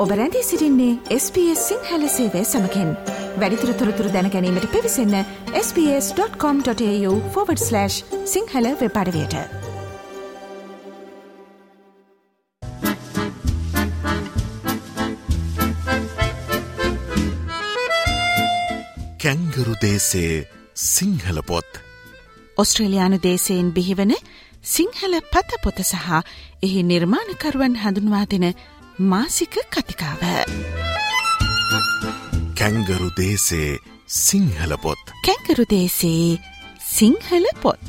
ඔබ රැඳී සිටින්නේ SBS සිංහල සේවය සමගින්. වැඩිදුර තොරතුරු දැන ගැනීමට පිවිසන්න sbs.com.au/සිංහල වෙබ් අඩවියට. කැංගරු දේශයේ සිංහල පොත්. ඔස්ට්‍රේලියානු දේශයෙන් බිහිවන සිංහල පතපොත සහ එහි නිර්මාණකරුවන් හඳුන්වා දෙන මාසික කතිකාව. කැංගරු දේශයේ සිංහල පොත්. කැංගරු දේශයේ සිංහල පොත්.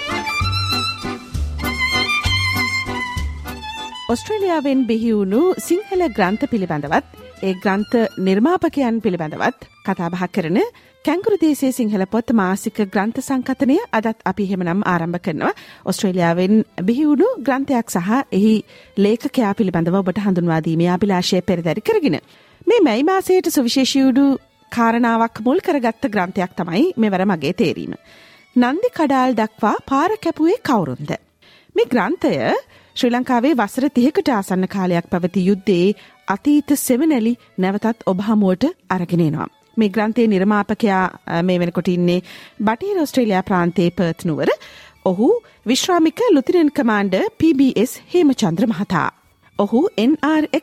ඔස්ට්‍රේලියාවෙන් බිහිවුණු සිංහල ග්‍රන්ථ පිළිබඳවත් ඒ ග්‍රන්ථ නිර්මාපකයන් පිළිබඳවත් කතාබහ කරන කැංගරු දේශයේ සිංහල පොත් මාසික ග්‍රන්ථ සංකථනය අදත් අපි එහෙමනම් ආරම්භ කරනවා. ඔස්ට්‍රේලියාවෙන් බිහිවුණු ග්‍රන්ථයක් සහ එහි ලේඛකයා පිළිබඳව ඔබට හඳුන්වා දීමේ අභිලාෂය පෙරදරි කරගෙන මේ මැයි මාසයට සුවිශේෂී වූ කාරණාවක් මුල් කරගත්ත ග්‍රන්ථයක් තමයි මෙවර මගේ තේරීම. නන්දි කඩාල් දක්වා පාර කැපුවේ කවුරුන්ද? මේ ග්‍රන්ථය ශ්‍රී ලංකාවේ වසර 30කට ආසන්න කාලයක් පැවති යුද්ධයේ අතීත සෙවණැලි නැවතත් ඔබ හමුවට අරගෙන එනවා. මේ ග්‍රන්ථයේ නිර්මාපකයා මේ වෙනකොට ඉන්නේ බටහිර ඔස්ට්‍රේලියා ප්‍රාන්තයේ පර්ත් නුවර. ඔහු විශ්‍රාමික ලුතිරන් කමාන්ඩර් PBS හේමචන්ද්‍ර මහතා. ඔහු NRX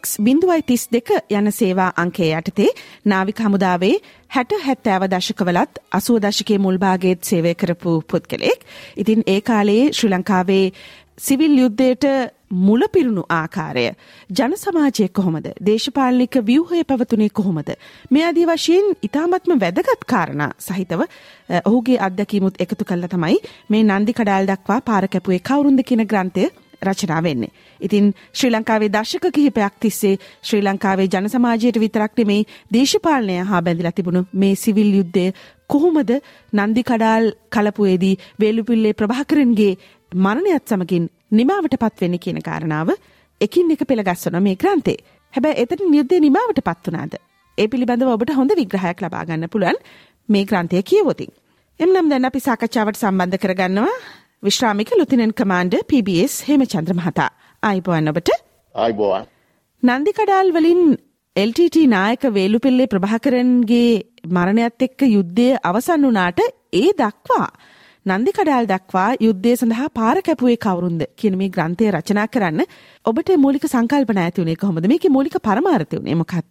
032 යන සේවා අංකය යටතේ නාවික හමුදාවේ 60-70 දශකවලත් 80 දශකයේ මුල් භාගයේත් සේවය කරපු පුද්ගලෙක්. ඉතින් ඒ කාලයේ ශ්‍රී ලංකාවේ සිවිල් යුද්ධයට මුල පිරුණු ආකාරය, ජන සමාජය කොහොමද, දේශපාලනික ව්‍යුහය පැවතුනේ කොහොමද, මේ ආදී වශයෙන් ඉතාමත්ම වැදගත් කාරණා සහිතව ඔහුගේ අත්දැකීමුත් එකතු කළා තමයි මේ නන්දි කඩාල් දක්වා පාර කැපුවේ කවුරුන්ද කියන ග්‍රන්ථය රචනා වෙන්නේ. ඉතින් ශ්‍රී ලංකාවේ දශක කිහිපයක් තිස්සේ ශ්‍රී ලංකාවේ ජන සමාජයට විතරක් නෙමෙයි දේශපාලනය හා බැඳලා තිබුණු මේ සිවිල් යුද්ධය කොහොමද නන්දි කඩාල් කලපුවේදී වේලුපිල්ලේ ප්‍රභාකරන්ගේ මරණයත් සමගින් නිමාවටපත් වෙන්නේ කියන කාරණාව එකින් එක පෙළගස්වන මේ ග්‍රන්ථේ. හැබැයි එතන යුද්ධේ නිමාවටපත් වුණාද? ඒ පිළිබඳව ඔබට හොඳ විග්‍රහයක් ලබා ගන්න පුළුවන් මේ ග්‍රන්ථය කියවොතින්. එම්නම් දැන් අපි සාකච්ඡාවට සම්බන්ධ කරගන්නවා විශ්‍රාමික ලුතිනන්ට් කමාන්ඩර් PBS හේමචන්ද්‍ර මහතා. ආයිබෝවන් ඔබට. ආයිබෝවන්. නන්දි කඩාල් වලින් LTT නායක වේලුපිල්ලේ ප්‍රභාකරන්ගේ මරණයත් එක්ක යුද්ධය අවසන් වුණාට ඒ දක්වා නන්දි කඩාල් දක්වා යුද්ධය සඳහා පාර කැපුවේ කවුරුන්ද කියන මේ ග්‍රන්ථය රචනා කරන්න ඔබට මූලික සංකල්පන ඇති වුණේ කොහොමද? මේකේ මූලික පරමාර්ථය උනේ මොකක්ද?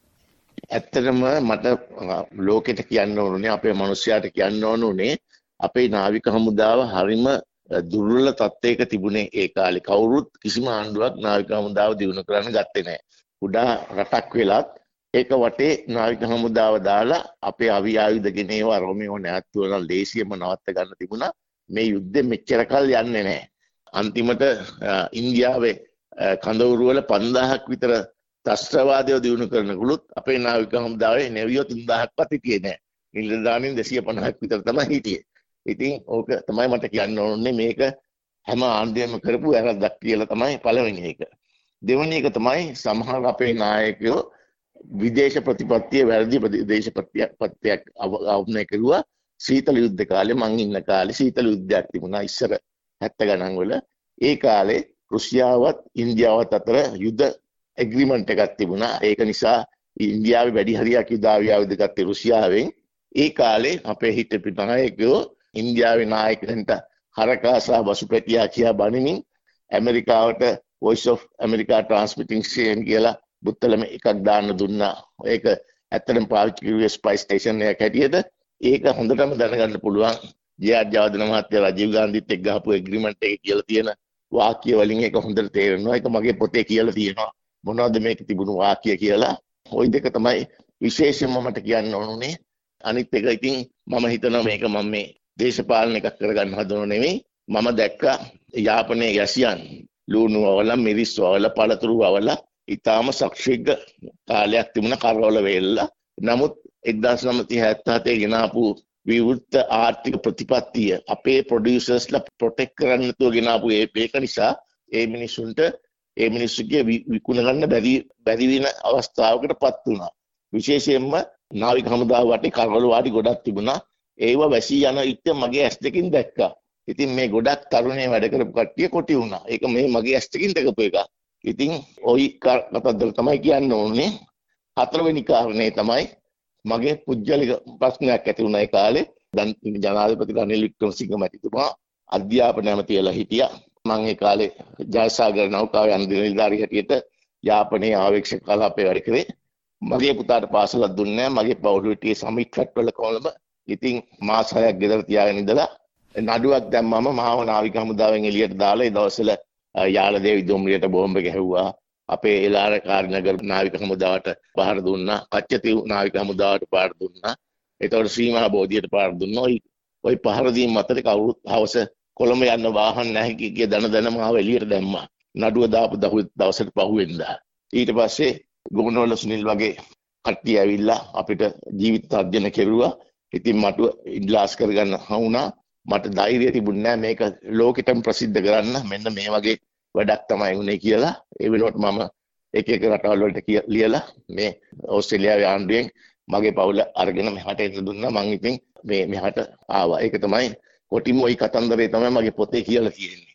ඇත්තටම මට ලෝකෙට කියන්න ඕනේ, අපේ මිනිස්යාට කියන්න ඕනේ අපේ නාවික හමුදාව හරිම දුර්වල තත්ත්වයක තිබුණේ ඒ කාලේ. කවුරුත් කිසිම ආණ්ඩුවක් නාවික හමුදාව දියුණු කරන්න ගත්තේ නැහැ. කුඩා රටක් වෙලත් ඒක වටේ නාවික හමුදාව දාලා අපේ අවි ආයුධ ගෙනේවා රෝමියෝ නැවතුණා දේශියම නවත්ත ගන්න තිබුණා. මේ යුද්ධෙ මෙච්චර කල් යන්නේ නැහැ. අන්තිමට ඉන්දියාවේ කඳවුරු වල 5000ක් විතර ත්‍රස්තවාදය දිනු කරනකුළුත් අපේ නාවික හමුදාවේ නැවියෝ 3000ක්වත් හිටියේ නැහැ. නිලධාරීන් 250ක් විතර තමයි හිටියේ. ඉතින් ඕක තමයි මට කියන්න ඕනේ. මේක හැම ආණ්ඩුවෙම කරපු වැරද්දක් කියලා තමයි පළවෙනි එක. දෙවෙනි එක තමයි සමහර අපේ නායකයෝ විදේශ ප්‍රතිපත්තිය වැරදි විදේශ ප්‍රතිපත්තියක් අවබෝධ කරුවා. සීතල යුද්ධ කාලේ මං ඉන්න කාලේ සීතල යුද්ධයක් තිබුණා ඉස්සර 70 ගණන් වල. ඒ කාලේ රුසියාවත් ඉන්දියාවත් අතර යුද්ධ ඇග්‍රීමන්ට් එකක් තිබුණා. ඒක නිසා ඉන්දියාවේ වැඩි හරියක් යුද ආයුධ ගත්තේ රුසියාවෙන්. ඒ කාලේ අපේ හිටපු නායකයෝ ඉන්දියාවේ නායකයන්ට හරකාසා වසුපැටියා කියා බණිමින් ඇමරිකාවට Voice of America Transmitting Station කියලා බුත්තලම එකක් දාන්න දුන්නා. ඒක ඇත්තටම පාවිච්චි කරුවේ ස්පයි ස්ටේෂන් එකක් හැටියට. ඒක හොඳටම දැනගන්න පුළුවන්. ජේ.ආර්. ජයවර්ධන මහත්තයා රජීව් ගාන්ධිත් එක්ක ගහපු ඇග්‍රීමන්ට් එකේ කියලා තියෙන වාක්‍ය වලින් ඒක හොඳට තේරෙනවා. ඒක මගේ පොතේ කියලා තියෙනවා. මොනවද මේක තිබුණු වාක්‍ය කියලා. ওই දෙක තමයි විශේෂයෙන්ම මට කියන්න ඕනුනේ. අනිත් එක ඉතින් මම හිතනවා මේක මම මේ දේශපාලන එකක් කරගන්න හදනව නෙමෙයි. මම දැක්කා යාපනයේ යැසියන් ලුණු වල මිරිස් වල පළතුරු වල ඊටාම ශක්ෂිග්ග කාලයක් තිබුණ කරවල වෙල්ලා. නමුත් 1977 ගෙනාපු විවෘත ආර්ථික ප්‍රතිපත්තිය අපේ ප්‍රොඩියුසර්ස්ලා ප්‍රොටෙක්ට් කරන්න නැතුව ගෙනාපු ඒක නිසා ඒ මිනිස්සුගේ විකුණ ගන්න බැරි වෙන අවස්ථාවකටපත් වුණා. විශේෂයෙන්ම නාවික හමුදාව වටේ කරවල වාඩි ගොඩක් තිබුණා. ඒව වැසී යන ඉත්ත මගේ ඇස් දෙකින් දැක්කා. ඉතින් මේ ගොඩක් තරුණේ වැඩ කරපු කට්ටිය කොටි වුණා. ඒක මේ මගේ ඇස් දෙකින් දැකපු එක. ඉතින් ওই කතන්දර තමයි කියන්න ඕනේ. හතරවෙනි කාරණේ තමයි මගේ පුජ්‍යලික ප්‍රශ්නයක් ඇති වුණා ඒ කාලේ. දැන් ජනාධිපති රනිල් වික්‍රමසිංහ මැතිතුමා අධ්‍යාපන ඇමතිවලා හිටියා. මම ඒ කාලේ ජයසාගර නෞකාවේ අන්දින නිලධාරී හැටියට යාපනයේ ආවේක්ෂක කලාපේ වැඩ කරේ. මගේ පුතාට පාසලක් දුන්නේ නැහැ. මගේ පවුල හිටියේ සමික්කට් වල කොළඹ. ඉතින් මාස 6ක් ගෙදර තියාගෙන ඉඳලා නඩුවක් දැම්මම මාව නාවික හමුදාවෙන් එළියට දාලා ඒ දවස්වල යාලදේවි දුම්රියට බෝම්බ ගැහුවා. අපේ එළාර කාර්යනගර නාවික හමුදාවට පහර දුන්නා. කච්චතිව් නාවික හමුදාවට පහර දුන්නා. ඒතකොට සීමා බෝධියට පහර දුන්නා. ওই පහර දීම අතරේ කවුරුත් හවස කොළඹ යන්න වාහන නැහැ කිය දන මාව එළියට දැම්මා. නඩුව දාපු දවසට පහුවෙන්දා. ඊට පස්සේ ගුණවල සුනිල් වගේ කට්ටිය ඇවිල්ලා අපිට ජීවිත තර්ජන කෙරුවා. ඉතින් මට ඉඩ්ලාස් කරගන්න වුණා. මට ධෛර්යය තිබුණේ නැහැ මේක ලෝකෙටම ප්‍රසිද්ධ කරන්න. මෙන්න මේ වගේ වැඩක් තමයි වුනේ කියලා. ඒ වෙනකොට මම එක රටවල් වලට ලියලා මේ ඕස්ට්‍රේලියාවේ ආණ්ඩුවෙන් මගේ පවුල අරගෙන මෙහාට එන්න දුන්නා. මං ඉතින් මෙහාට ආවා. ඒක තමයි කොටිම ওই කතන්දරේ තමයි මගේ පොතේ කියලා තියෙන්නේ.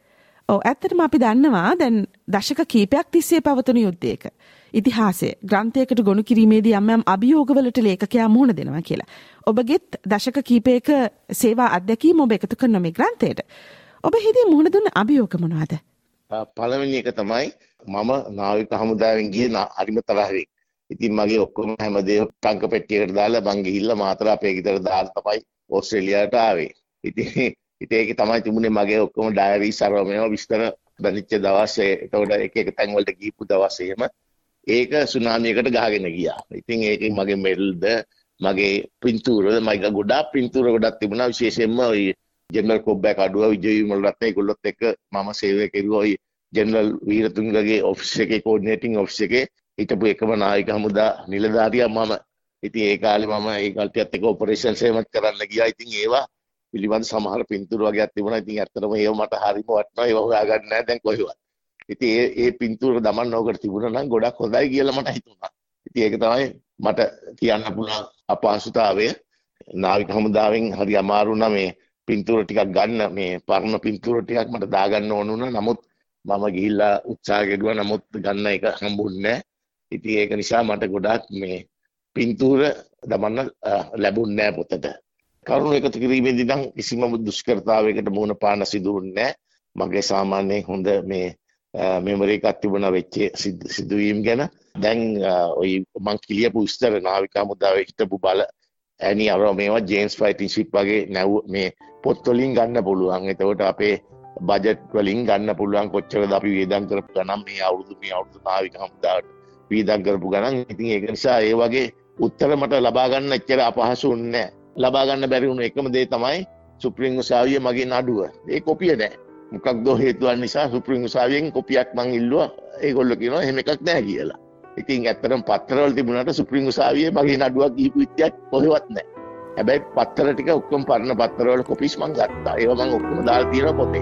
ඔව් ඇත්තටම අපි දන්නවා දැන් දශක කීපයක් තිස්සේ පවතුණු යුද්ධයක ඉතිහාසය ග්‍රන්ථයකට ගොනු කිරීමේදී යම් අභියෝගවලට ලේඛකයා මුහුණ දෙනවා කියලා. ඔබගෙත් දශක කීපයක සේවා අත්දැකීම් ඔබ එකතු කරන මේ ග්‍රන්ථයට. ඔබ හිතේ මුහුණ දුන්න අභියෝග මොනවද? පළවෙනි එක තමයි මම නාවික හමුදාවෙන් ගියේ හරිම තරහින්. ඉතින් මගේ ඔක්කොම හැමදේම ටංක පෙට්ටියකට දාලා මං ගිහිල්ලා මාතරා අපේ ගෙදර දාලා තමයි ඕස්ට්‍රේලියාවට ආවේ. ඉතින් ඒක තමයි තිබුණේ මගේ ඔක්කොම ඩයරි සරවමේව විස්තර දැනිච්ච දවස් ඒතකොට එක තැන් වලට ගිහපු දවස් එහෙම ඒක සුනාමියකට ගහගෙන ගියා. ඉතින් ඒකේ මගේ මෙඩල්ද මගේ පින්තූරද මගේ ගොඩාක් පින්තූර ගොඩක් තිබුණා. විශේෂයෙන්ම ওই ජෙනරල් කොබ්බැක් අඩුව විජය විමල රත්න ඒගොල්ලොත් එක්ක මම සේවය කෙරුවා. ওই ජෙනරල් වීරතුංගගේ ඔෆිස් එකේ කෝඩිනේටිං ඔෆිස් එකේ හිටපු එකම නායක හමුදා නිලධාරියා මම. ඉතින් ඒ කාලේ මම ඒ කල්ටියත් එක්ක ඔපරේෂන්ස් එහෙමත් කරන්න ගියා. ඉතින් ඒවා පිළිබඳ සමහර පින්තූර වගේක් තිබුණා. ඉතින් ඇත්තටම ඒව මට හරිම වටිනවා. ඒව හොයාගන්න නැහැ දැන් කොහෙවත්. ඉතින් ඒ පින්තූර දමන්න ඕකට තිබුණා නම් ගොඩක් හොඳයි කියලා මට හිතුණා. ඉතින් ඒක තමයි මට කියන්න පුළුවන් අපහසුතාවය. නාවික හමුදාවෙන් හරි අමාරු නම් මේ පින්තූර ටිකක් ගන්න මේ පරණ පින්තූර ටිකක් මට දාගන්න ඕන වුණා. නමුත් මම ගිහිල්ලා උත්සාහ කෙරුවා. නමුත් ගන්න එක හම්බුන්නේ නැහැ. ඉතින් ඒක නිසා මට ගොඩාක් මේ පින්තූර දමන්න ලැබුණේ නැහැ පොතට. කරුණු එකතු කිරීමේදී නම් කිසිම දුෂ්කරතාවයකට මුහුණ පාන්න සිදු වුණේ නැහැ. මගේ සාමාන්‍යයෙන් හොඳ මේ මෙමරි එකක් තිබුණා වෙච්ච සිදුවීම් ගැන. දැන් ওই මං කියපු විස්තර නාවික හමුදාවේ හිටපු බල ඇනි අරෝමේවා ජේම්ස් ෆයිටින් ෂිප් වගේ නැව් මේ පොත් වලින් ගන්න පුළුවන්. එතකොට අපේ බජට් වලින් ගන්න පුළුවන් කොච්චරද අපි වියදම් කරපු ගණන් මේ අවුරුදු නාවික හමුදාවට වියදම් කරපු ගණන්. ඉතින් ඒක නිසා ඒ වගේ උත්තර මට ලබා ගන්න එච්චර අපහසු වුණේ නැහැ. ලබා ගන්න බැරි වුණු එකම දේ තමයි සුප්‍රීම උසාවියේ මගේ නඩුව. ඒ කොපිය නැහැ. මොකක්ද හේතුවක් නිසා සුප්‍රීම උසාවියෙන් කොපියක් මං ඉල්ලුවා. ඒගොල්ලෝ කියනවා එහෙම එකක් නැහැ කියලා. ඉතින් ඇත්තටම පත්තරවල තිබුණාට සුප්‍රීම උසාවියේ මගේ නඩුවක් දීපු විදියක් කොහෙවත් නැහැ. හැබැයි පත්තර ටික ඔක්කොම පරණ පත්තරවල කොපිස් මං ගත්තා. ඒවා මං ඔක්කොම දාලා තියෙනවා පොතේ.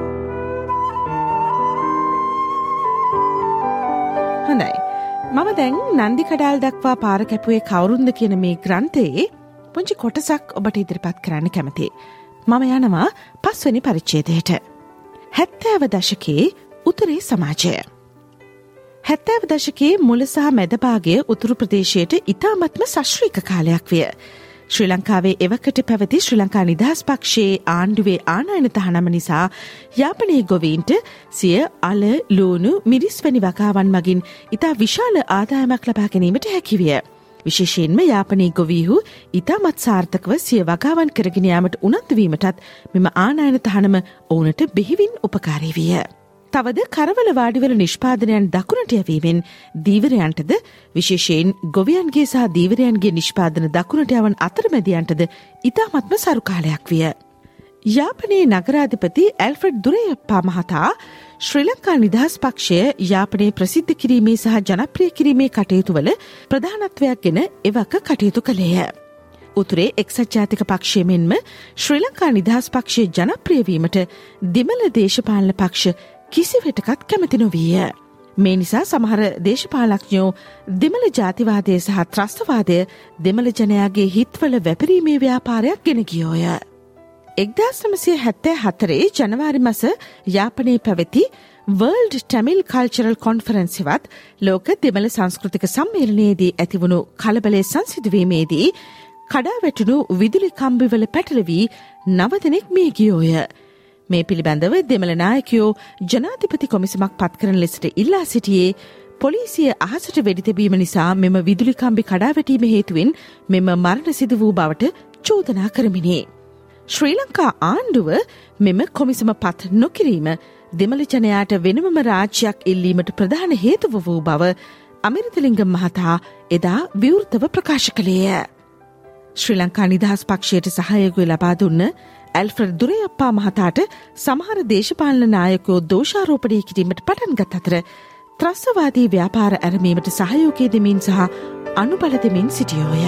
හොඳයි. මම දැන් නන්දි කඩාල් දක්වා පාර කැපුවේ කවුරුන්ද කියන මේ ග්‍රන්ථයේ පුංචි කොටසක් ඔබට ඉදිරිපත් කරන්න කැමතියි. මම යනවා 5 වෙනි පරිච්ඡේදයට. 70 දශකයේ උතුරේ සමාජය. 70 දශකයේ මුල සහ මැද භාගයේ උතුරු ප්‍රදේශයට ඉතාමත්ම සශ්‍රීක කාලයක් විය. ශ්‍රී ලංකාවේ එවකට පැවති ශ්‍රී ලංකා නිදහස් පක්ෂයේ ආණ්ඩුවේ ආනයන තහනම නිසා යාපනයේ ගොවීන්ට සිය අල, ලූණු, මිරිස් වැනි වගාවන් මගින් ඉතා විශාල ආදායමක් ලබා ගැනීමට හැකි විය. විශේෂයෙන්ම යාපනයේ ගොවීහු ඉතාමත් සාර්ථකව සිය වගාවන් කරගෙන යාමට උනන්දු වීමටත් මෙම ආනයන තහනම ඔවුනට බෙහෙවින් උපකාරී විය. තවද කරවල වාඩිවල නිෂ්පාදනයන් දකුණට යැවීමෙන් දීවරයන්ටද විශේෂයෙන් ගොවියන්ගේ සහ දීවරයන්ගේ නිෂ්පාදන දකුණට යවන අතරමැදියන්ටද ඉතාමත්ම සරු කාලයක් විය. යාපනයේ නගරාධිපති ඇල්ෆ්‍රඩ් දුරයප්පා මහතා ශ්‍රී ලංකා නිදහස් පක්ෂය යාපනයේ ප්‍රසිද්ධ කිරීමේ සහ ජනප්‍රිය කිරීමේ කටයුතුවල ප්‍රධානත්වයක් ගෙන එවක කටයුතු කළේය. උතුරේ එක්සත් ජාතික පක්ෂය මෙන්ම ශ්‍රී ලංකා නිදහස් පක්ෂය ජනප්‍රිය වීමට දෙමළ දේශපාලන පක්ෂ කිසිවෙටකත් කැමති නොවීය. මේ නිසා සමහර දේශපාලඥයෝ දෙමළ ජාතිවාදය සහ ත්‍රස්තවාදය දෙමළ ජනයාගේ හිත්වල වැපරීමේ ව්‍යාපාරයක් ගෙන ගියෝය. 1974 ජනවාරි මස යාපනයේ පැවති වර්ල්ඩ් ටැමිල් කල්චරල් කොන්ෆරන්සිවත් ලෝක දෙමළ සංස්කෘතික සම්මේලනයේදී ඇතිවුණු කලබලය සංසිදුවීමේදී කඩාවැටුණු විදුලි කම්බිවල පැටලවී 9 දෙනෙක් මිය ගියෝය. මේ පිළිබඳව දෙමළ නායකයෝ ජනාධිපති කොමිසමක් පත් කරන ලෙසට ඉල්ලා සිටියේ පොලිසිය අහසට වෙඩි තැබීම නිසා මෙම විදුලි කම්බි කඩාවැටීම හේතුවෙන් මෙම මරණ සිදු වූ බවට චෝදනා කරමිනි. ශ්‍රී ලංකා ආණ්ඩුව මෙම කොමිසම පත් නොකිරීම දෙමළ ජනයාට වෙනමම රාජ්‍යයක් ඉල්ලීමට ප්‍රධාන හේතුව වූ බව අමිරතලිංගම් මහතා එදා විවෘතව ප්‍රකාශ කළේය. ශ්‍රී ලංකා නිදහස් පක්ෂයට සහයෝගය ලබා දුන්න ඇල්ෆ්‍රඩ් දුරයප්පා මහතාට සමහර දේශපාලන නායකයෝ දෝෂාරෝපණය කිරීමට පටන් ගත් අතර ත්‍රස්තවාදී ව්‍යාපාර ඇරඹීමට සහයෝගය දෙමින් සහ අනුබල දෙමින් සිටියෝය.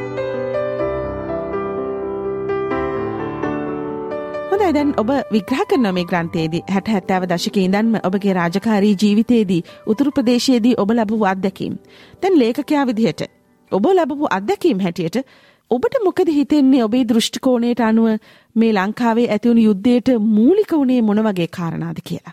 හොඳයි, දැන් ඔබ විග්‍රහ කරන මේ ග්‍රන්ථයේදී 60-70 දශකයේ ඉඳන්ම ඔබගේ රාජකාරී ජීවිතයේදී උතුරු ප්‍රදේශයේදී ඔබ ලැබුව අත්දැකීම්. දැන් ලේඛකයා විදිහට ඔබ ලැබපු අත්දැකීම් හැටියට ඔබට මොකද හිතෙන්නේ ඔබේ දෘෂ්ටි කෝණයට අනුව මේ ලංකාවේ ඇතිවුණු යුද්ධයට මූලික වුණේ මොන වගේ කාරණාද කියලා?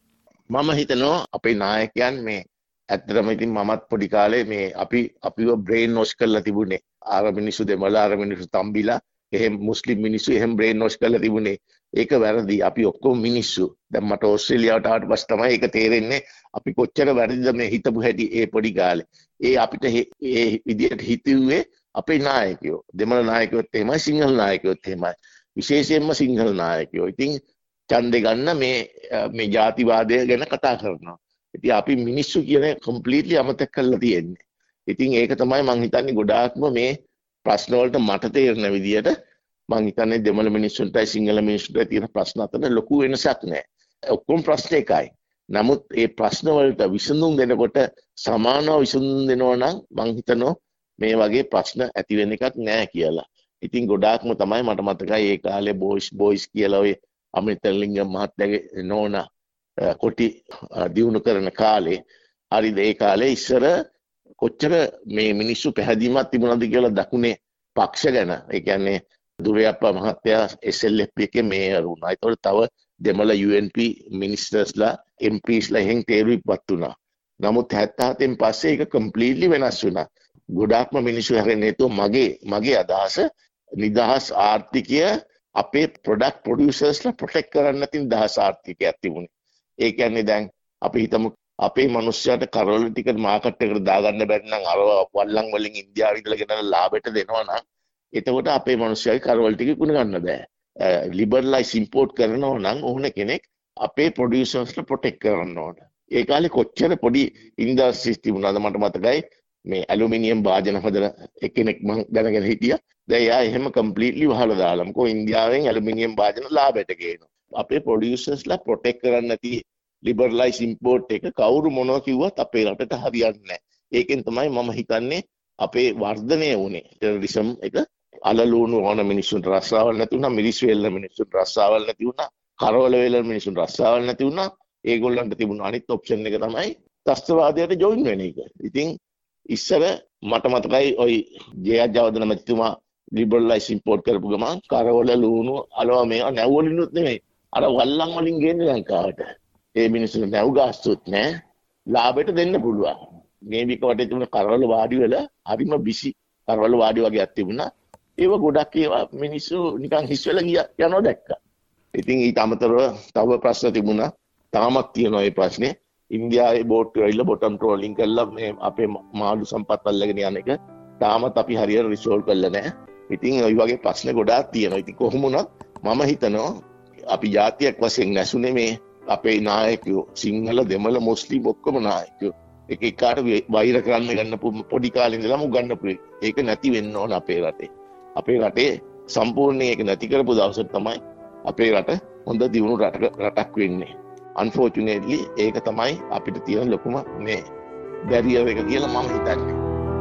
මම හිතනවා අපේ නායකයන් මේ ඇත්තටම ඉතින් මමත් පොඩි කාලේ මේ අපිව බ්‍රේන් වොෂ් කරලා තිබුණේ. අර මිනිස්සු දෙමළ අර මිනිස්සු තම්බිලා එහෙම මුස්ලිම් මිනිස්සු එහෙම බ්‍රේන් වොෂ් කරලා තිබුණේ. ඒක වැරදි. අපි ඔක්කොම මිනිස්සු. දැන් මට ඕස්ට්‍රේලියාවට ආවට පස්සේ තමයි ඒක තේරෙන්නේ අපි කොච්චර වැරදිද මේ හිතපු හැටි ඒ පොඩි කාලේ. ඒ අපිට ඒ විදියට හිතුවේ අපේ නායකයෝ. දෙමළ නායකයෝත් එහෙමයි, සිංහල නායකයෝත් එහෙමයි. විශේෂයෙන්ම සිංහල නායකයෝ. ඉතින් ඡන්දේ ගන්න මේ ජාතිවාදය ගැන කතා කරනවා. ඉතින් අපි මිනිස්සු කියන කම්ප්ලීට්ලි අමතක කරලා තියෙන්නේ. ඉතින් ඒක තමයි මම හිතන්නේ ගොඩාක්ම මේ ප්‍රශ්න වලට මට තේරෙන විදියට මම හිතන්නේ දෙමළ මිනිස්සුන්ටයි සිංහල මිනිස්සුන්ටයි තියෙන ප්‍රශ්න අතර ලොකු වෙනසක් නැහැ. ඔක්කොම ප්‍රශ්න එකයි. නමුත් ඒ ප්‍රශ්න වලට විසඳුම් දෙනකොට සමානව විසඳුම් දෙනවා නම් මම හිතනවා මේ වගේ ප්‍රශ්න ඇති වෙන එකක් නැහැ කියලා. ඉතින් ගොඩාක්ම තමයි මට මතකයි ඒ කාලේ බොයිස් කියලා ඔය අමිරතලිංගම් මහත්තයාගේ නෝනා කොටි දියුණු කරන කාලේ හරිද ඒ කාලේ ඉස්සර කොච්චර මේ මිනිස්සු පැහැදීමක් තිබුණාද කියලා දකුණේ පක්ෂ ගැන. ඒ කියන්නේ දුරයප්පා මහත්තයා SLP එකේ මේයර් වුණා. ඒතකොට තව දෙමළ UNP මිනිස්ටර්ස්ලා MPස්ලා එහෙන් තේරුම්පත් වුණා. නමුත් 77න් පස්සේ ඒක කම්ප්ලීට්ලි වෙනස් වුණා. ගොඩාක්ම මිනිස්සු හැරෙන්නේ නැතුව මගේ අදහස නිදහස් ආර්ථිකය අපේ ප්‍රොඩක්ට් ප්‍රොඩියුසර්ස්ලා ප්‍රොටෙක්ට් කරන්න නැති නිදහස් ආර්ථිකයක් තිබුණේ. ඒ කියන්නේ දැන් අපි හිතමු අපේ මිනිස්සුන්ට කරවල ටික මාකට් එකට දාගන්න බැරි නම් අර වල්ලන් වලින් ඉන්දියාවේ ඉඳලා ගෙනන ලාභයට දෙනවා නම් එතකොට අපේ මිනිස්සුන්ගේ කරවල ටික ඉක්ුණ ගන්න බෑ. ලිබරලයිස් ඉම්පෝට් කරනවා නම් ඕන කෙනෙක් අපේ ප්‍රොඩියුසර්ස්ලා ප්‍රොටෙක්ට් කරන්න ඕන. ඒ කාලේ කොච්චර පොඩි ඉන්ඩස්ට්‍රීස් තිබුණාද මට මතකයි. මේ ඇලුමිනියම් වාදන හදන එක්කෙනෙක් මම දැනගෙන හිටියා. දැන් එයා එහෙම කම්ප්ලීට්ලි වහලා දාලා මොකෝ ඉන්දියාවෙන් ඇලුමිනියම් වාදන ලාභයට ගේනවා. අපේ ප්‍රොඩියුසර්ස්ලා ප්‍රොටෙක්ට් කරන්න නැති ලිබරලයිස් ඉම්පෝට් එක කවුරු මොනවා කිව්වත් අපේ රටට හරියන්නේ නැහැ. ඒකෙන් තමයි මම හිතන්නේ අපේ වර්ධනය වුණේ. ටෙරරිසම් එක අලලුණු ඕන මිනිස්සුන්ට රස්සාවල් නැති වුණා, මිරිස් වේල්ල මිනිස්සුන්ට රස්සාවල් නැති වුණා, කරවල වේල්ල මිනිස්සුන්ට රස්සාවල් නැති වුණා. ඒගොල්ලන්ට තිබුණ අනිත් ඔප්ෂන් එක තමයි ත්‍රස්තවාදයට ජොයින් වෙන එක. ඉතින් ඉස්සර මට මතකයි ওই ජයජවර්ධන මැතිතුමා ලිබරලයිස් ඉම්පෝට් කරපු ගමන් කරවල ලුණු අලවා මේවා නැව්වලිනුත් නෙමෙයි අර වල්ලන් වලින් ගේන්නේ ලංකාවට. ඒ මිනිස්සු නැව් ගාස්තුත් නැහැ. ලාභයට දෙන්න පුළුවන්. මේ වික වටේ තිබුණ කරවල වාඩි වල හරිම බිසි කරවල වාඩි වගේක් තිබුණා. ඒව ගොඩක් ඒවා මිනිස්සු නිකන් හිස් වෙලා යනවා දැක්කා. ඉතින් ඊට අමතරව තව ප්‍රශ්න තිබුණා. තාමත් තියෙනවා මේ ප්‍රශ්නේ. ඉන්දියාවේ බෝට් වල බොටම් ට්‍රෝලින් කරලා මේ අපේ මාළු සම්පත් අල්ලගෙන යන එක තාමත් අපි හරියට රිසෝල්ව් කරලා නැහැ. ඉතින් ওই වගේ ප්‍රශ්න ගොඩාක් තියෙනවා. ඉතින් කොහොම වුණත් මම හිතනවා අපි ජාතියක් වශයෙන් නැසුනේ මේ අපේ නායකයෝ සිංහල දෙමළ මුස්ලිම් ඔක්කොම නායකයෝ එක එකාට වෛර කරන්න ගන්න පොඩි කාලේ ඉඳලම උගන්නපු ඒක නැති වෙන්න ඕන අපේ රටේ. අපේ රටේ සම්පූර්ණයෙන් ඒක නැති කරපු දවසට තමයි අපේ රට හොඳ දියුණු රටක් වෙන්නේ. Unfortunately ඒක තමයි අපිට තියෙන ලොකුම මේ බැරියර් එක කියලා මම හිතන්නේ.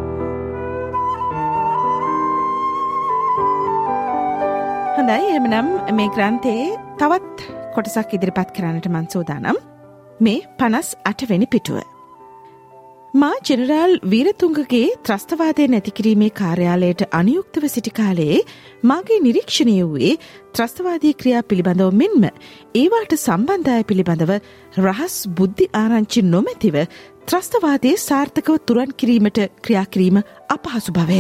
හොඳයි, එහෙනම් මේ ග්‍රන්ථයේ තවත් කොටසක් ඉදිරිපත් කරන්නට මම සූදානම්. මේ 58 වෙනි පිටුව. මා ජෙනරාල් වීරතුංගගේ ත්‍රස්තවාදය නැතිකිරීමේ කාර්යාලයට අනුයුක්තව සිටි කාලයේ මාගේ නිරීක්ෂණය වූයේ ත්‍රස්තවාදී ක්‍රියා පිළිබඳව මෙන්ම ඒවාට සම්බන්ධය පිළිබඳව රහස් බුද්ධි ආරංචි නොමැතිව ත්‍රස්තවාදයේ සාර්ථකව තුරන් කිරීමට ක්‍රියාකිරීම අපහසු බවය.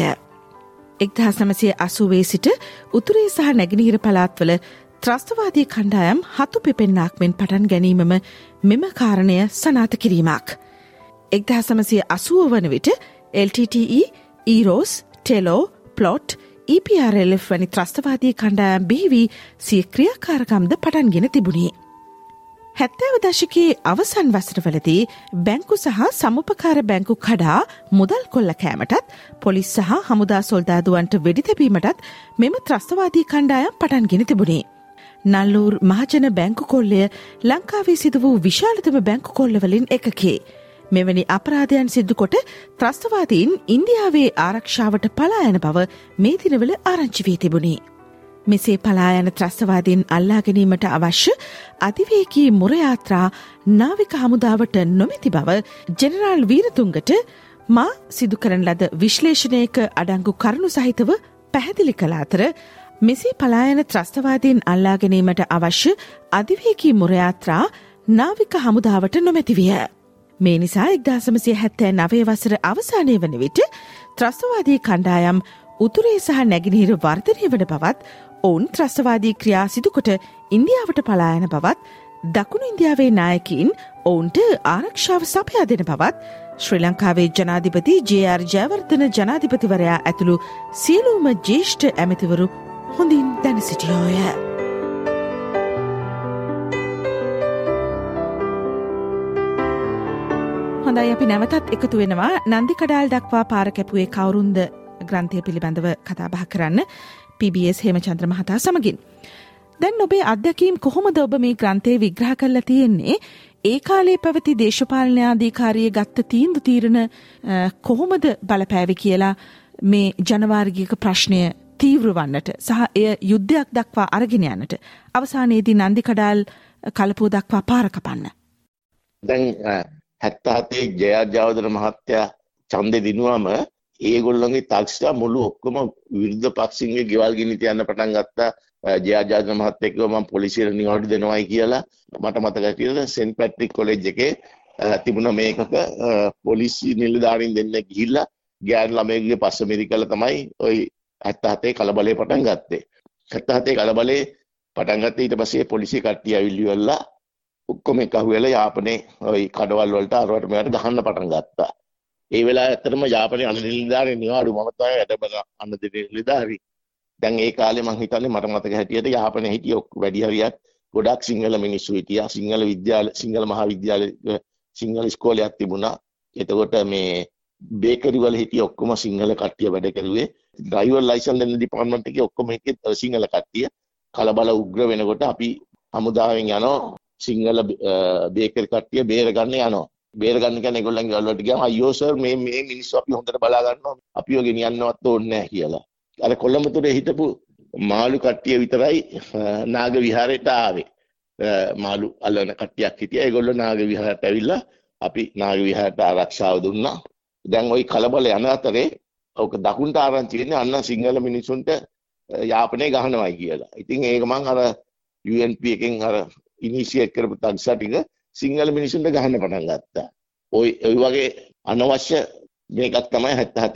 1980 සිට උතුරේ සහ නැගෙනහිර පළාත්වල ත්‍රස්තවාදී කණ්ඩායම් හතු පිපෙන්නාක් මෙන් පටන් ගැනීමම මෙම කාරණය සනාථ කිරීමක්. 1980 වන විට LTTE, EROS, TELO, PLOT, EPRLF වැනි ත්‍රස්තවාදී කණ්ඩායම් බිහිවී සිය ක්‍රියාකාරකම්ද පටන්ගෙන තිබුණේ. 70 දශකයේ අවසන් වසරවලදී බැංකු සහ සමුපකාර බැංකු කඩා මුදල් කොල්ල කෑමටත් පොලිස් සහ හමුදා සොල්දාදුවන්ට වෙඩි තැබීමටත් මෙම ත්‍රස්තවාදී කණ්ඩායම් පටන්ගෙන තිබුණේ. නල්ලූර් මහජන බැංකු කොල්ලය ලංකාවේ සිදු වූ විශාලතම බැංකු කොල්ලවලින් එකකි. මෙවැනි අපරාධයන් සිද්ධ කොට ත්‍රස්තවාදීන් ඉන්දියාවේ ආරක්ෂාවට පලා යන බව මේ දිනවල ආරංචි වී තිබුණේ. මෙසේ පලා යන ත්‍රස්තවාදීන් අල්ලා ගැනීමට අවශ්‍ය අධිවේගී මුර යාත්‍රා නාවික හමුදාවට නොමැති බව ජෙනරාල් වීරතුංගට මා සිදු කරන ලද විශ්ලේෂණයක අඩංගු කරුණු සහිතව පැහැදිලි කළ අතර මෙසේ පලා යන ත්‍රස්තවාදීන් අල්ලා ගැනීමට අවශ්‍ය අධිවේගී මුර යාත්‍රා නාවික හමුදාවට නොමැති විය. මේ නිසා 1979 වසර අවසානය වන විට ත්‍රස්තවාදී කණ්ඩායම් උතුරේ සහ නැගෙනහිර වර්ධනය වන බවත් ඔවුන් ත්‍රස්තවාදී ක්‍රියා සිදුකොට ඉන්දියාවට පලා යන බවත් දකුණු ඉන්දියාවේ නායකයින් ඔවුන්ට ආරක්ෂාව සපයා දෙන බවත් ශ්‍රී ලංකාවේ ජනාධිපති ජේ.ආර්. ජයවර්ධන ජනාධිපතිවරයා ඇතුළු සියලුම ජ්‍යෙෂ්ඨ ඇමතිවරු හොඳින් දැන සිටියෝය. හොඳයි, අපි නැවතත් එකතු වෙනවා නන්දි කඩාල් දක්වා පාර කැපුවේ කවුරුන්ද ග්‍රන්ථය පිළිබඳව කතා බහ කරන්න PBS හේමචන්ද්‍ර මහතා සමගින්. දැන් ඔබේ අත්දැකීම් කොහොමද ඔබ මේ ග්‍රන්ථයේ විග්‍රහ කරලා තියෙන්නේ? ඒ කාලේ පැවති දේශපාලන අධිකාරිය ගත්ත තීන්දුව తీරන කොහොමද බලපෑවි කියලා මේ ජනවාර්ගික ප්‍රශ්නය තීව්‍ර වන්නට සහ එය යුද්ධයක් දක්වා අරගෙන යන්නට අවසානයේදී නන්දි කඩාල් කලපුව දක්වා පාර කපන්න. දැන් 77 ජයජාවදන මහත්තයා ඡන්දේ දිනුවම ඒගොල්ලන්ගේ තාක්ෂිකා මුළු ඔක්කොම විරුද්ධ පක්ෂින්ගේ ගෙවල් ගිනි තියන්න පටන් ගත්තා. ජයජාවදන මහත්තයා කිව්වා මම පොලිසියට නිවාඩු දෙනවායි කියලා. මට මතකයි කියලා සෙන්ට් පැට්‍රික් කොලෙජ් එකේ තිබුණ මේකක පොලිසිය නිලධාරීන් දෙන්නෙක් ගිහිල්ලා ගෑනු ළමයෙකුගේ පස්ස මිරිකලා තමයි ওই 77 කලබලේ පටන් ගත්තේ. 77 කලබලේ පටන් ගත්තේ ඊට පස්සේ පොලිසිය කට්ටිය ඇවිල්ලිවලා ඔක්කොම එක අහුවෙලා යාපනයේ ওই කඩවල් වලට අරවට මෙයාට ගහන්න පටන් ගත්තා. ඒ වෙලාවේ ඇත්තටම යාපනයේ අන්න නිලධාරී නිවාඩු මම තමයි වැඩ බලන අන්න නිලධාරී. දැන් ඒ කාලේ මං හිතන්නේ මට මතක හැටියට යාපනයේ හිටිය වැඩි හරියක් ගොඩක් සිංහල මිනිස්සු හිටියා. සිංහල විද්‍යාල සිංහල මහාවිද්‍යාල සිංහල ඉස්කෝලයක් තිබුණා. එතකොට මේ බේකරි වල හිටිය ඔක්කොම සිංහල කට්ටිය වැඩ කරුවේ. ඩ්‍රයිවර් ලයිසන්ස් දෙන ඩිපාර්ට්මන්ට් එකේ ඔක්කොම හිටියේ සිංහල කට්ටිය. කලබල උග්‍ර වෙනකොට අපි හමුදාවෙන් යනවා සිංහල බේකරි කට්ටිය බේර ගන්න යනවා. බේර ගන්න කියන්නේ ඒගොල්ලන්ගේ වලට ගියාම අයියෝ සර් මේ මිනිස්සු අපි හොඳට බලා ගන්නවා. අපිව ගෙනියන්නවත් ඕනේ නැහැ කියලා. අර කොළඹතුරේ හිටපු මාළු කට්ටිය විතරයි නාග විහාරයට ආවේ. මාළු අල්ලන කට්ටියක් හිටියා. ඒගොල්ලෝ නාග විහාරයට ඇවිල්ලා අපි නාග විහාරයට ආරක්ෂාව දුන්නා. දැන් ওই කලබල යන අතරේ ඔක දකුණට ආරංචි වෙන්නේ අන්න සිංහල මිනිසුන්ට යාපනයේ ගහනවායි කියලා. ඉතින් ඒක මං අර UNP එකෙන් අර ඉනිෂියේට් කරපු තක්සා ටික සිංහල මිනිසුන්ට ගහන්න පටන් ගත්තා. ওই වගේ අනවශ්‍ය මේකක් තමයි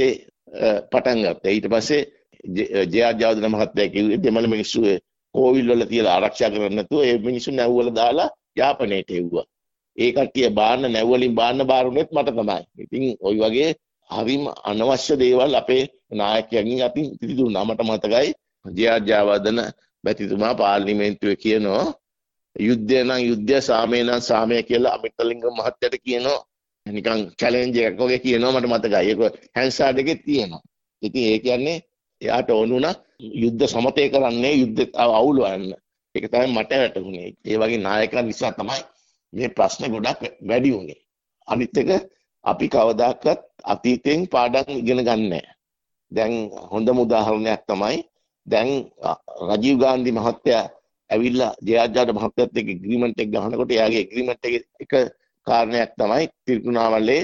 77 පටන් ගත්තේ. ඊට පස්සේ ජේ.ආර්. ජයවර්ධන මහත්තයා කිව්වේ දෙමළ මිනිස්සු කෝවිල් වල තියලා ආරක්ෂා කරන්න නැතුව ඒ මිනිස්සු නැව් වල දාලා යාපනයට එව්වා. ඒ කට්ටිය බාන්න නැව් වලින් බාන්න බාරුනෙත් මට තමයි. ඉතින් ওই වගේ හරිම අනවශ්‍ය දේවල් අපේ නායකයන්ගෙන් අතින් පිළිදුණා. මට මතකයි ජේ.ආර්. ජයවර්ධන මැතිතුමා පාර්ලිමේන්තුවේ කියනවා යුද්ධය නම් යුද්ධය, සාමය නම් සාමය කියලා අමිතලිංග මහත්තයාට කියනවා. නිකන් චැලෙන්ජ් එකක් වගේ කියනවා මට මතකයි. ඒක හැන්සාඩ් එකේ තියෙනවා. ඉතින් ඒ කියන්නේ එයාට ඕන උනා යුද්ධ සමතේ කරන්නේ යුද්ධ අවුලවන්න. ඒක තමයි මට වැටහුනේ. ඒ වගේ නායකයන් නිසා තමයි මේ ප්‍රශ්න ගොඩක් වැඩි වුනේ. අනිත් එක අපි කවදාකවත් අතීතයෙන් පාඩම් ඉගෙන ගන්න නැහැ. දැන් හොඳම උදාහරණයක් තමයි දැන් රජීව් ගාන්ධි මහත්තයා ඇවිල්ලා ජයජාට මහත්තයත් එක්ක ඇග්‍රීමන්ට් එක ගහනකොට එයාගේ ඇග්‍රීමන්ට් එකේ එක කාරණයක් තමයි තිරිකුණාවලේ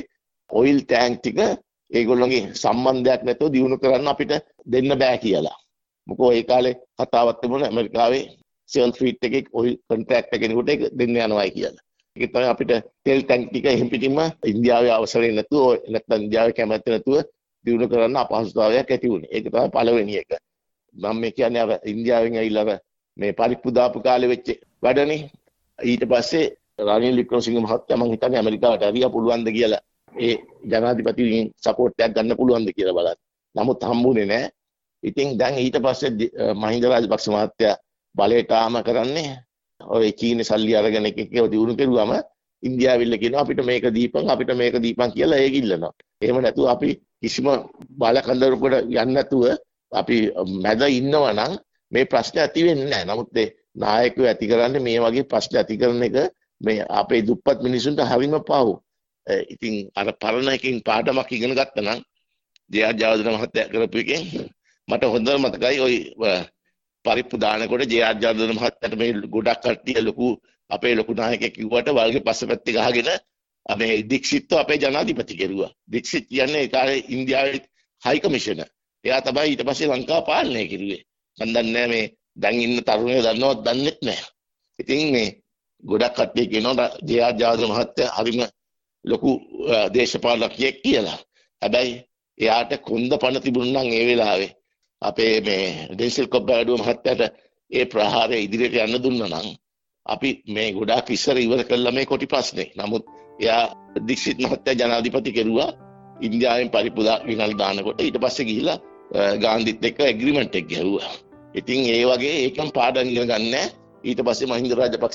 ඔයිල් ටැංක් ටික ඒගොල්ලෝගේ සම්බන්ධයක් නැතුව දියුණු කරන්න අපිට දෙන්න බෑ කියලා. මොකෝ ඒ කාලේ කතාවක් තිබුණා ඇමරිකාවේ සෙල් ෆීට් එකේ ඔයිල් කොන්ට්‍රැක්ට් කෙනෙකුට ඒක දෙන්න යනවායි කියලා. ඒක තමයි අපිට තෙල් ටැංක් ටික එහෙම් පිටින්ම ඉන්දියාවේ අවසරය නැතුව නැත්නම් ඉන්දියාවේ කැමැත්ත නැතුව දියුණු කරන්න අපහසුතාවයක් ඇති වුණේ. ඒක තමයි පළවෙනි එක. මම මේ කියන්නේ අර ඉන්දියාවෙන් ඇවිල්ලා මේ පරිප්පු දාපු කාලේ වෙච්ච වැඩනේ. ඊට පස්සේ රනිල් වික්‍රමසිංහ මහත්තයා මම හිතන්නේ ඇමරිකාවට ඇවිල්ලා පුළුවන්ද කියලා ඒ ජනාධිපතිගෙන් සපෝට් එකක් ගන්න පුළුවන්ද කියලා බලන්න. නමුත් හම්බුනේ නැහැ. ඉතින් දැන් ඊට පස්සේ මහින්ද රාජපක්ෂ මහත්තයා බලයට ආම කරන්නේ ඔය චීන සල්ලි අරගෙන එකව දිනු කෙරුවම ඉන්දියාවෙල්ල කියනවා අපිට මේක දීපන් කියලා ඒක ඉල්ලනවා. එහෙම නැතුව අපි කිසිම බල කන්දරකට යන්නේ නැතුව අපි මැද ඉන්නවා නම් මේ ප්‍රශ්න ඇති වෙන්නේ නැහැ. නමුත් ඒ නායකයෝ ඇති කරන්නේ මේ වගේ ප්‍රශ්න ඇති කරන එක මේ අපේ දුප්පත් මිනිසුන්ට හරිම පහු. ඉතින් අර පරණ එකකින් පාඩමක් ඉගෙන ගත්තා නම් ජේ.ආර්. ජයවර්ධන මහත්තයා කරපු එකෙන් මට හොඳට මතකයි ওই පරිප්පු දානකොට ජේ.ආර්. ජයවර්ධන මහත්තයාට මේ ගොඩක් කට්ටිය අපේ ලොකු නායකයෙක් කිව්වට වල්ගේ පස්සපැත්තේ ගහගෙන මේ දික්ෂිත්ව අපේ ජනාධිපති කෙරුවා. දික්ෂිත් කියන්නේ ඒ කාලේ ඉන්දියාවේ හයි කමිෂනර්. එයා තමයි ඊට පස්සේ ලංකාව පාලනය කෙරුවේ. මම දන්නේ මේ දැන් ඉන්න තරුණයෝ දන්නවද දන්නෙත් නැහැ. ඉතින් මේ ගොඩක් කට්ටිය කියනවා ජේ.ආර්. ජයවර්ධන මහත්තයා හරිම ලොකු දේශපාලකයෙක් කියලා. හැබැයි එයාට කොන්ද පණ තිබුණා නම් ඒ වෙලාවේ අපේ මේ ඩෙන්සිල් කොබ්බඩුව මහත්තයාට ඒ ප්‍රහාරය ඉදිරියට යන්න දුන්නා නම් අපි මේ ගොඩාක් ඉස්සර ඉවර කළා මේ කොටි ප්‍රශ්නේ. නමුත් එයා දික්ෂිත් මහත්තයා ජනාධිපති කෙරුවා ඉන්දියාවෙන් පරිප්පු විනාල් දානකොට. ඊට පස්සේ ගිහිලා ගාන්ධිත් එක්ක ඇග්‍රීමන්ට් එක ගැහුවා. ඉතින් ඒ වගේ ඒකම පාඩම් ඉගෙන ගන්න. ඊට පස්සේ මහින්ද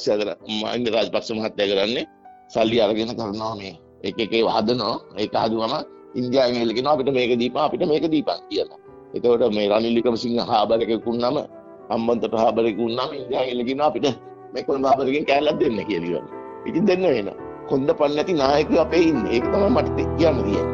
රාජපක්ෂ මහත්තයා කරන්නේ සල්ලි අරගෙන කරනවා මේ එක හදනවා. ඒක හදුවම ඉන්දියාවෙන් එල්ල කියනවා අපිට මේක දීපන් කියලා. එතකොට මේ රනිල් වික්‍රමසිංහ හාබර් එකේ කුන්නාම හම්බන්තොට හාබර් එකේ කුන්නාම ඉන්දියාවෙන් එල්ල කියනවා අපිට මේ කොළඹ හාබර් එකෙන් කෑල්ලක් දෙන්න කියලා. ඉතින් දෙන්න වෙනවා. කොන්ද පණ නැති නායකයෝ අපේ ඉන්නේ. ඒක තමයි මට කියන්න තියෙන්නේ.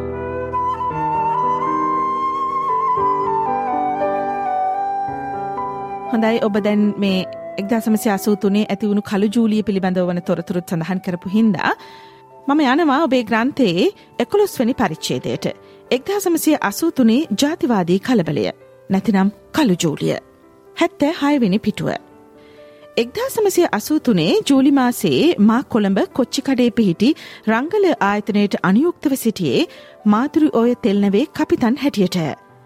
හොඳයි ඔබ දැන් මේ 1983 ඇති වුණු කළු ජූලිය පිළිබඳව වන තොරතුරුත් සඳහන් කරපු හින්දා මම යනවා ඔබේ ග්‍රන්ථයේ 11 වෙනි පරිච්ඡේදයට. 1983 ජාතිවාදී කලබලය නැතිනම් කළු ජූලිය 76 වෙනි පිටුව. 1983 ජූලි මාසයේ මා කොළඹ කොච්චිකඩේ පිහිටි රංගල ආයතනයට අනුයුක්තව සිටියේ මාදුරු ඔය තෙල්නවේ කපිතන් හැටියට.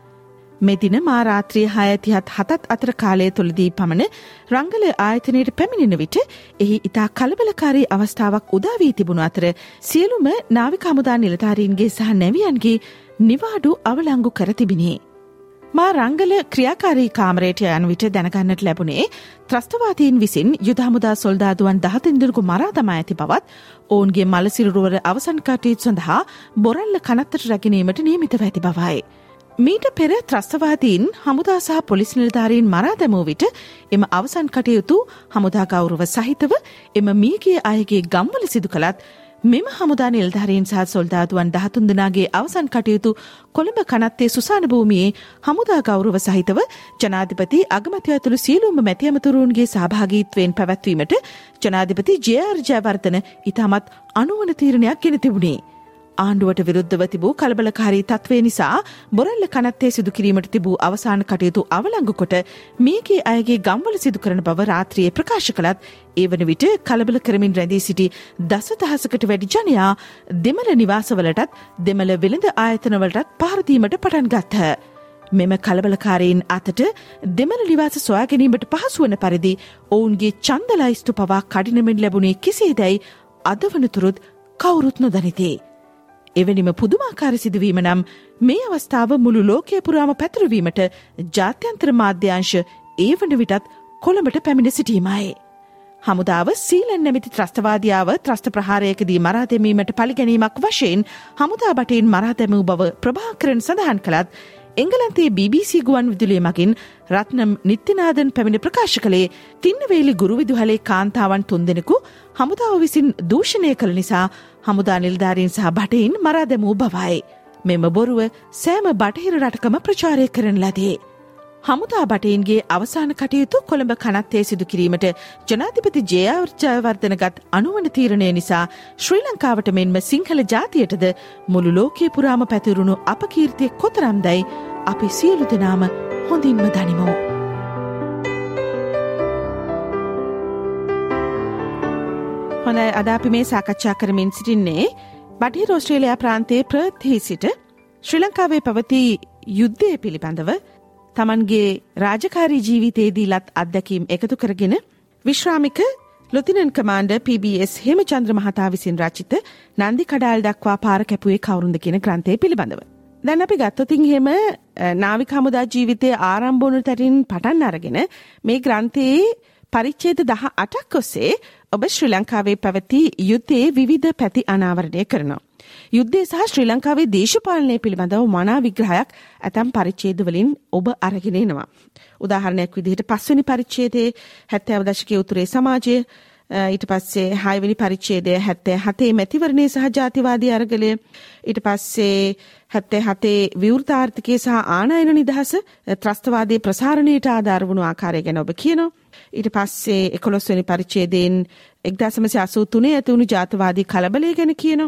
මෙදින මා රාත්‍රී 6:37 අතර කාලය තුළදී පමණ රංගල ආයතනයට පැමිණෙන විට එහි ඉතා කලබලකාරී අවස්ථාවක් උදා වී තිබුණු අතර සියලුම නාවික හමුදා නිලධාරීන්ගේ සහ නැවියන්ගේ නිවාඩු අවලංගු කර තිබිණි. මා රංගල ක්‍රියාකාරී කාමරයට යන විට දැනගන්නට ලැබුණේ ත්‍රස්තවාදීන් විසින් යුද හමුදා සොල්දාදුවන් 13 දෙනෙකු මරා දමා ඇති බවත් ඔවුන්ගේ මලසිරුරුවර අවසන් කටයුතු සඳහා බොරැල්ල කනත්තට රැගෙනීමට නියමිතව ඇති බවයි. මීට පෙර ත්‍රස්තවාදීන් හමුදා සහ පොලිස් නිලධාරීන් මරා දැමූ විට එම අවසන් කටයුතු හමුදා ගෞරව සහිතව එම මියගිය අයගේ ගම්වල සිදු කළත් මෙම හමුදා නිලධාරීන් සහ සොල්දාදුවන් 13 දෙනාගේ අවසන් කටයුතු කොළඹ කනත්තේ සුසාන භූමියේ හමුදා ගෞරව සහිතව ජනාධිපති අගමැතිව ඇතුළු සියලුම මැති ඇමතුරුන්ගේ සහභාගීත්වයෙන් පැවැත්වීමට ජනාධිපති ජේ.ආර්. ජයවර්ධන ඉතාමත් අනුවණ තීරණයක් ගෙන තිබුණේ. ආණ්ඩුවට විරුද්ධව තිබූ කලබලකාරී තත්ත්වය නිසා බොරැල්ල කනත්තේ සිදු කිරීමට තිබූ අවසාන කටයුතු අවලංගු කොට මේගේ අයගේ ගම්වල සිදු කරන බව රාත්‍රියේ ප්‍රකාශ කළත් ඒ වන විට කලබල කරමින් රැඳී සිටි දසදහසකට වැඩි ජනයා දෙමළ නිවාසවලටත් දෙමළ වෙළඳ ආයතනවලටත් පහර දීමට පටන් ගත්හ. මෙම කලබලකාරීන් අතට දෙමළ නිවාස සොයා ගැනීමට පහසු වන පරිදි ඔවුන්ගේ ඡන්ද ලයිස්තු පවා කඩිනමින් ලැබුණේ කෙසේදැයි අද වනතුරුත් කවුරුත් නොදනිති. එවැනිම පුදුමාකාර සිදුවීම නම් මේ අවස්ථාව මුළු ලෝකය පුරාම පැතුරුවීමට ජාත්‍යන්තර මාධ්‍යංශ ඒ වන විටත් කොළඹට පැමිණ සිටීමයි. හමුදාව සීලන් නැමැති ත්‍රස්තවාදියාව ත්‍රස්ත ප්‍රහාරයකදී මරා දැමීමට පලිගැනීමක් වශයෙන් හමුදා බටයෙන් මරා දැමූ බව ප්‍රභාකරන් සඳහන් කළත් එංගලන්තයේ BBC ගුවන් විදුලිය මගින් රත්නම් නිත්‍යනාදන් පැමිණ ප්‍රකාශ කළේ තින්නවේලි ගුරු විදුහලේ කාන්තාවන් 3 දෙනෙකු හමුදාව විසින් දූෂණය කළ නිසා හමුදා නිලධාරීන් සහ බටයින් මරා දැමූ බවයි. මෙම බොරුව සෑම බටහිර රටකම ප්‍රචාරය කරන ලදී. හමුදා බටයින්ගේ අවසාන කටයුතු කොළඹ කනත්තේ සිදු කිරීමට ජනාධිපති ජයවර්ධනගත් අනුවන තීරණය නිසා ශ්‍රී ලංකාවට මෙන්ම සිංහල ජාතියටද මුළු ලෝකයේ පුරාම පැතිරුණු අපකීර්තිය කොතරම්දයි අපි සියලු දෙනාම හොඳින්ම දනිමු. හොඳයි, අද අපි මේ සාකච්ඡා කරමින් සිටින්නේ බටහිර ඕස්ට්‍රේලියා ප්‍රාන්තයේ ප්‍රර්ත්හි සිට ශ්‍රී ලංකාවේ පැවති යුද්ධය පිළිබඳව තමන්ගේ රාජකාරී ජීවිතයේදී ලත් අත්දැකීම් එකතු කරගෙන විශ්‍රාමික ලොතිනන්ට් කමාන්ඩර් PBS හේමචන්ද්‍ර මහතා විසින් රචිත නන්දි කඩාල් දක්වා පාර කැපුවේ කවුරුන්ද කියන ග්‍රන්ථය පිළිබඳව. දැන් අපි ගත්තොතින් එහෙම නාවික හමුදා ජීවිතයේ ආරම්භ වුණු තැනින් පටන් අරගෙන මේ ග්‍රන්ථයේ පරිච්ඡේද 18ක් ඔස්සේ ඔබ ශ්‍රී ලංකාවේ පැවති යුද්ධයේ විවිධ පැති අනාවරණය කරනවා. යුද්ධය සහ ශ්‍රී ලංකාවේ දේශපාලනය පිළිබඳව මනා විග්‍රහයක් ඇතම් පරිච්ඡේද වලින් ඔබ අරගෙන එනවා. උදාහරණයක් විදිහට 5 වෙනි පරිච්ඡේදයේ 70 දශකයේ උතුරේ සමාජය, ඊට පස්සේ 6 වෙනි පරිච්ඡේදය 77 මැතිවරණය සහ ජාතිවාදී අරගලය, ඊට පස්සේ 77 විවෘත ආර්ථිකය සහ ආනයන නිදහස, ත්‍රස්තවාදී ප්‍රසාරණයට ආධාර වුණු ආකාරය ගැන ඔබ කියනවා. ඊට පස්සේ 11 වෙනි පරිච්ඡේදයෙන් 1983 ඇති වුණු ජාතිවාදී කලබලය ගැන කියනවා.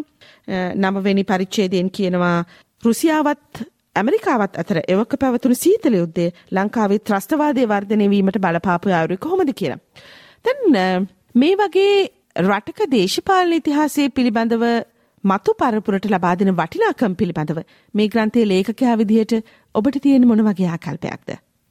9 වෙනි පරිච්ඡේදයෙන් කියනවා රුසියාවත් ඇමරිකාවත් අතර එවක පැවතුණු සීතල යුද්ධය ලංකාවේ ත්‍රස්තවාදයේ වර්ධනය වීමට බලපාපු ආයුරු කොහොමද කියලා. දැන් මේ වගේ රටක දේශපාලන ඉතිහාසයේ පිළිබඳව මතු පරපුරට ලබා දෙන වටිනාකම් පිළිබඳව මේ ග්‍රන්ථයේ ලේඛකයා විදිහට ඔබට තියෙන මොන වගේ ආකල්පයක්ද?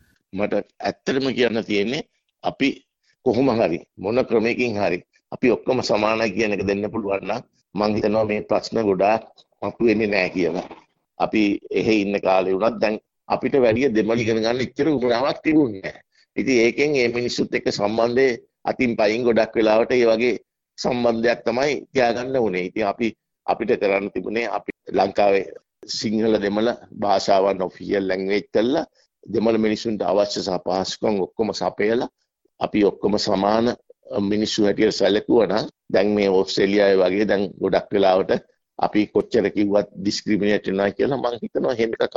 මට ඇත්තටම කියන්න තියෙන්නේ අපි කොහොම හරි මොන ක්‍රමයකින් හරි අපි ඔක්කොම සමානයි කියන එක දෙන්න පුළුවන් නම් මම හිතනවා මේ ප්‍රශ්න ගොඩාක් මතුවෙන්නේ නැහැ කියලා. අපි එහෙ ඉන්න කාලේ වුණත් දැන් අපිට වැඩි දෙමළ ඉගෙන ගන්න ඉච්චර උපමාවක් තිබුණේ නැහැ. ඉතින් ඒකෙන් මේ මිනිස්සුත් එක්ක සම්බන්ධය අතින් පයින් ගොඩක් වෙලාවට ඒ වගේ සම්බන්ධයක් තමයි තියාගන්න උනේ. ඉතින් අපිට කරන්න තිබුණේ අපි ලංකාවේ සිංහල දෙමළ භාෂාවන් ඔෆිෂියල් ලැන්ග්වේජ් කරලා දෙමළ මිනිස්සුන්ට අවශ්‍ය සහ පහසුකම් ඔක්කොම සපයලා අපි ඔක්කොම සමාන මිනිස්සු හැටියට සැලකුවා නම් දැන් මේ ඕස්ට්‍රේලියාවේ වගේ දැන් ගොඩක් වෙලාවට අපි කොච්චර කිව්වත් ඩිස්ක්‍රිමිනේට් වෙනවා කියලා මම හිතනවා එහෙම එකක්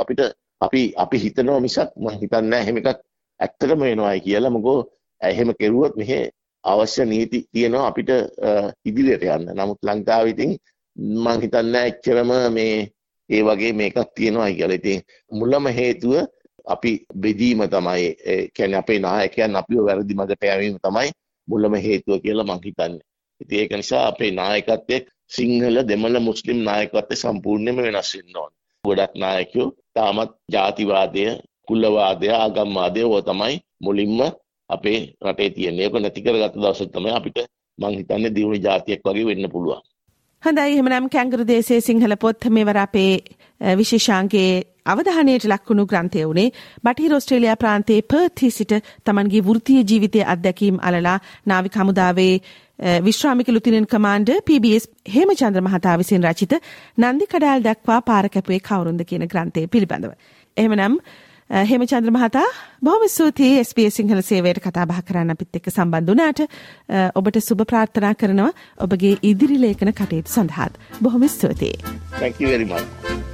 අපි හිතනවා මිසක් මම හිතන්නේ නැහැ එහෙම එකක් ඇත්තටම වෙනවායි කියලා. මොකෝ එහෙම කෙරුවොත් මෙහි අවශ්‍ය නීති තියෙනවා අපිට ඉදිරියට යන්න. නමුත් ලංකාවේ ඉතින් මම හිතන්නේ එච්චරම මේ ඒ වගේ මේකක් තියෙනවායි කියලා. ඉතින් මුලම හේතුව අපි බෙදීම තමයි, කියන්නේ අපේ නායකයන් අපිව වැරදි මඟට යැවීම තමයි මුලම හේතුව කියලා මම හිතන්නේ. ඉතින් ඒක නිසා අපේ නායකත්වයේ සිංහල දෙමළ මුස්ලිම් නායකත්වය සම්පූර්ණයෙන්ම වෙනස් වෙන්න ඕන. ගොඩක් නායකයෝ තාමත් ජාතිවාදය, කුලවාදය, ආගම්වාදය ඕවා තමයි මුලින්ම අපේ රටේ තියෙන්නේ. ඒක නැති කරගත්ත දවසට තමයි අපිට මම හිතන්නේ දියුණු ජාතියක් වගේ වෙන්න පුළුවන්. හොඳයි, එහෙනම් කැංගරු දේශයේ සිංහල පොත් මේවර අපේ විශේෂාංගයේ අවධානයට ලක්වුණු ග්‍රන්ථය වුණේ බටහිර ඕස්ට්‍රේලියා ප්‍රාන්තයේ පර්ත්හි සිට තමන්ගේ වෘත්තීය ජීවිතයේ අත්දැකීම් අලලා නාවික හමුදාවේ විශ්‍රාමික ලුතිනන්ට් කමාන්ඩර් PBS හේමචන්ද්‍ර මහතා විසින් රචිත නන්දි කඩාල් දක්වා පාර කැපුවේ කවුරුන්ද කියන ග්‍රන්ථය පිළිබඳව. එහෙමනම් හේමචන්ද්‍ර මහතා බොහොම ස්තුතියි SBS සිංහල සේවයට කතා බහ කරන්න අපිත් එක්ක සම්බන්ධ වුණාට. ඔබට සුබ ප්‍රාර්ථනා කරනවා ඔබගේ ඉදිරි ලේඛන කටයුතු සඳහා. බොහොම ස්තුතියි. Thank you very much.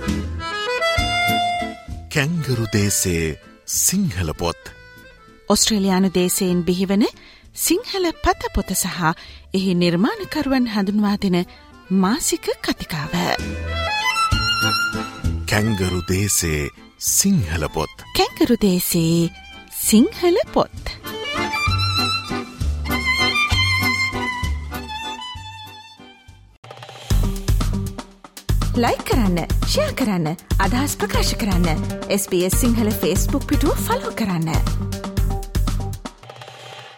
Kangaroo දේශයේ Sinhala පොත්. ඔස්ට්‍රේලියානු දේශයෙන් බිහිවන සිංහල පතපොත සහ එහි නිර්මාණකරුවන් හඳුන්වා දෙන මාසික කතිකාව. කැංගරු දේශයේ සිංහල පොත්. කැංගරු දේශයේ සිංහල පොත්. ලයික් කරන්න, ෂෙයා කරන්න, අදහස් ප්‍රකාශ කරන්න. SBS සිංහල Facebook පිටුව ෆලෝ කරන්න.